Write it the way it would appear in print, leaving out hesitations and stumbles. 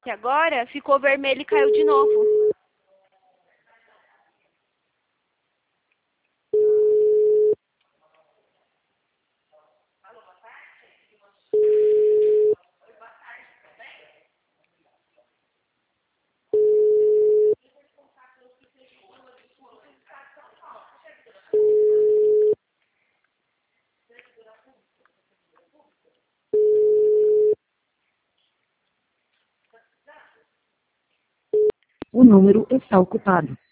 Que agora ficou vermelho e caiu de novo. O número está ocupado.